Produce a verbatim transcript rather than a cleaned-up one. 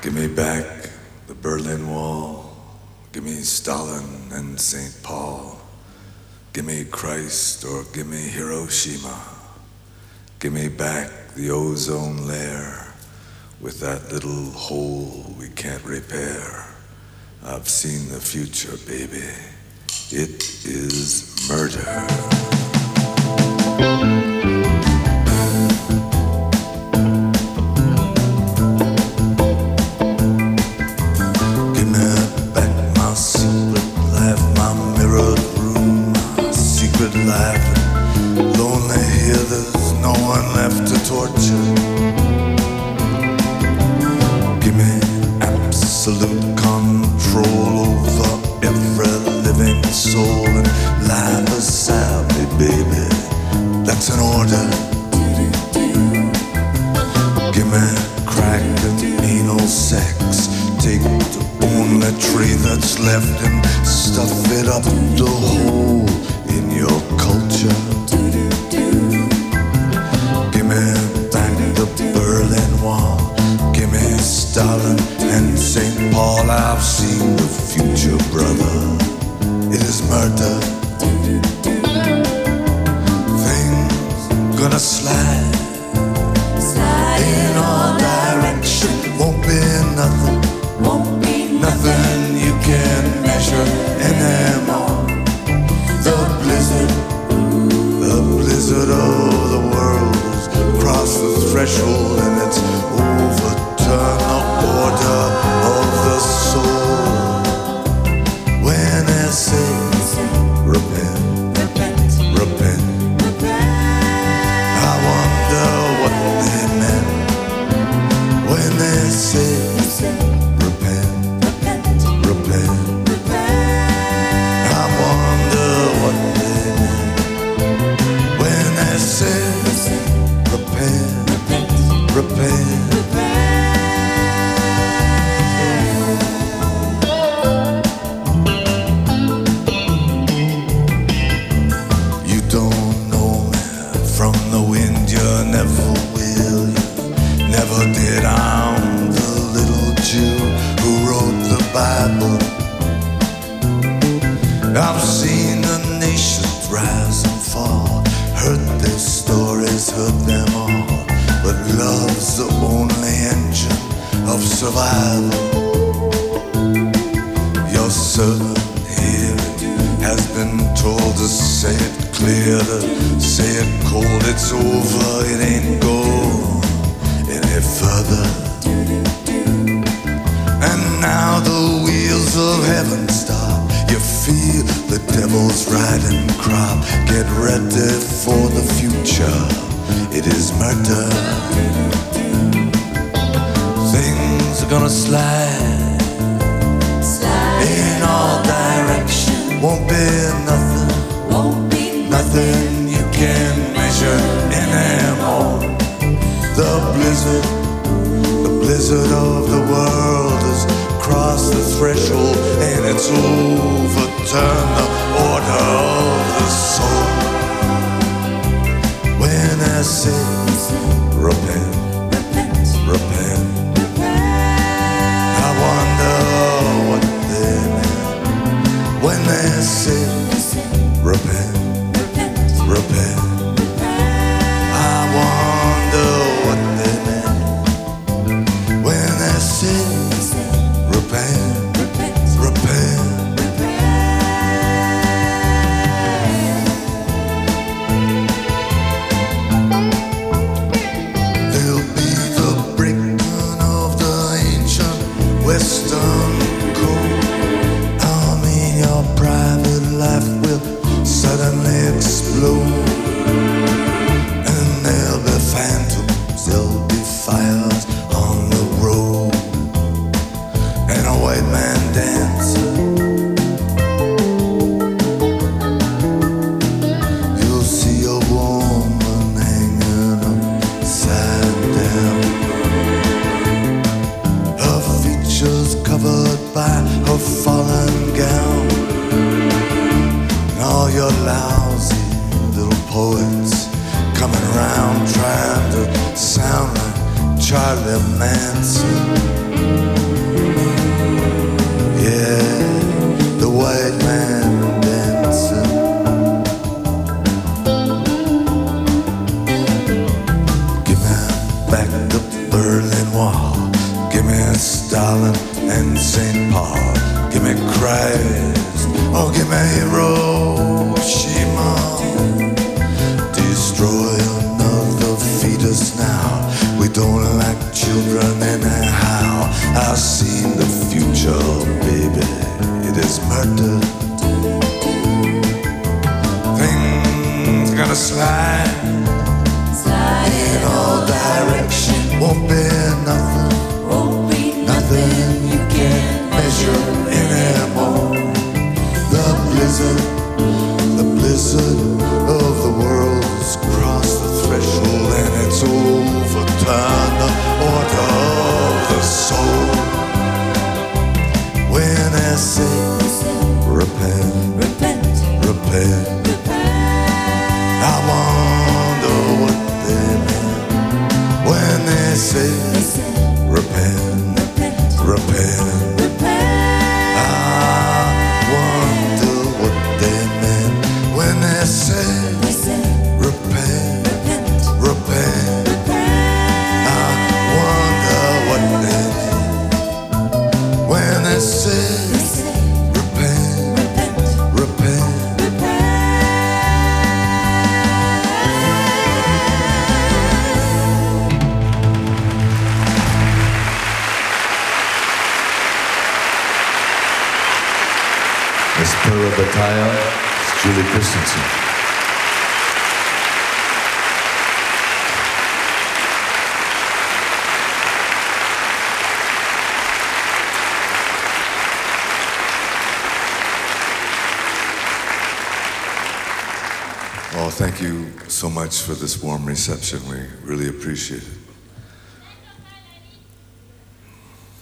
Give me back the Berlin Wall. Give me Stalin and Saint Paul. Give me Christ or give me Hiroshima. Give me back the ozone layer with that little hole we can't repair. I've seen the future, baby. It is murder. Life, lonely here, there's no one left to torture. Give me absolute control over every living soul and lie beside me, baby. That's an order. Give me crack and anal sex. Take the only tree that's left and stuff it up the hole in your culture. Give me back the Berlin Wall. Give me Stalin and Saint Paul. I've seen the future, brother. It is murder. Things gonna slide, slide in all directions. Won't be nothing, won't be nothing you can measure anymore. The blizzard, the blizzard of the world has crossed the threshold and it's overturned the order of the soul. When they say, repent, repent, repent, I wonder what they meant. When they say, repent, repent, repent. Repent, repent, you don't know me from the wind, you never will, you never did. I'm the little Jew who wrote the Bible. I've seen the nations rise and fall, heard their stories, heard them all. But love's the only engine of survival. Your servant here has been told to say it clear, to say it cold. It's over, it ain't going any further. And now the wheels of heaven stop. You feel the devil's riding crop. Get ready for the future. It is murder. Things are gonna slide, slide in all directions. Won't be nothing, won't be nothing you can measure anymore. The blizzard, the blizzard of the world has crossed the threshold and it's overturned the order of the soul. When I say, repent, repent, repent, I wonder what they meant. When they say, repent, repent, repent, I wonder what they meant. When they say, repent, repent, repent. Western code. I mean your private life will suddenly explode. And there'll be phantoms, there'll be fires on the road. And a white man dancing. You'll see a woman hanging upside down. Covered by her fallen gown. And all your lousy little poets coming around trying to sound like Charlie Manson. Give me Stalin and Saint Paul. Give me Christ. Oh, give me Hiroshima. Destroy another fetus now. We don't like children anyhow. I've seen the future, baby. It is murder. Things gonna slide, slide in all directions. Won't be nothing, won't be nothing you can't measure anymore. The blizzard, the blizzard of the world's crossed the threshold and it's overturned the order of the soul. When I say repent, repent, repent, I wonder what they meant when they say repent, repent. I wonder what they meant when they say repent, repent. I wonder what they meant when they say repent, repent. Miss Pura Bataya, it's Julie Christensen. Oh, thank you so much for this warm reception. We really appreciate it.